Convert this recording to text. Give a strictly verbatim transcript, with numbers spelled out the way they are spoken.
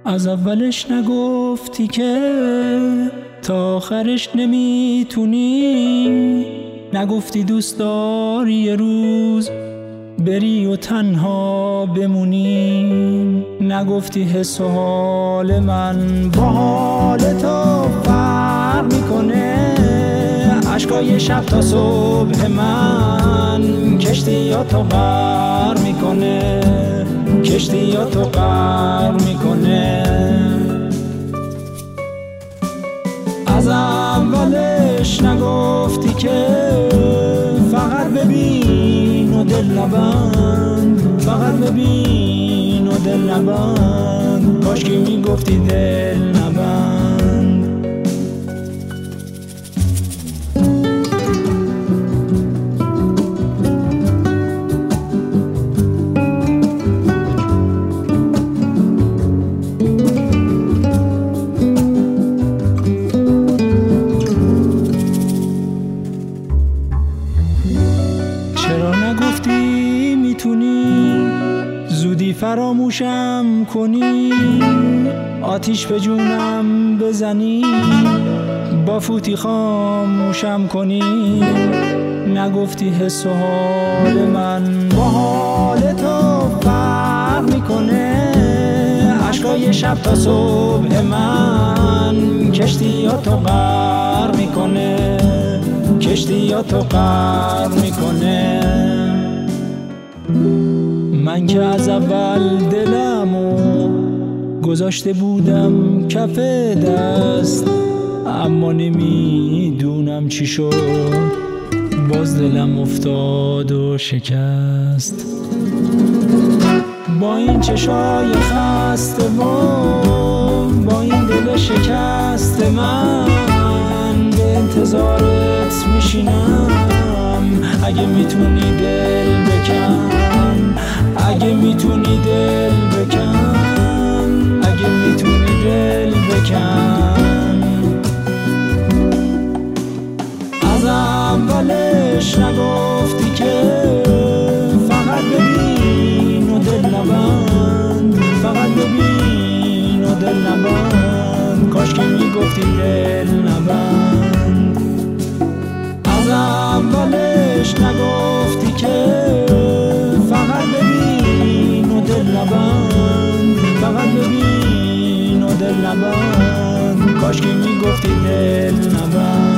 از اولش نگفتی که تا آخرش نمیتونی، نگفتی دوست داری یه روز بری و تنها بمونی، نگفتی حس و حال من با حال تو فرق میکنه، عشقای شب تا صبح من کشتی یا تو غرق میکنه، کشتی یا تو غرق میکنه. از اولش نگفتی که فقط ببین و دل نبند، فقط ببین و دل نبند، کاش که میگفتی دل نبند. چرا نگفتی میتونی زودی فراموشم کنی، آتیش به جونم بزنی با فوتی خاموشم کنی، نگفتی حس و حال من با حال تو فرق میکنه، عشقای شب تا صبح من کشتی یا تو غرق میکنه، کشتی یا تو غرق میکنه. من که از اول دلمو گذاشته بودم کف دست، اما نمیدونم چی شد باز دلم افتاد و شکست. با این چشای خسته و با این دل شکست من به انتظارت میشینم، اگه میتونی دل بکن، اگه میتونی دل بکن، اگه میتونی دل بکن. از اولش نگفتی که فقط ببین و دل نبند، فقط ببین و دل نبند، کاش که میگفتی دل نبند. از اولش نگفتی که فقط ببین و دل نبند، فقط ببین و دل نبند، کاش که میگفتی دل نبند.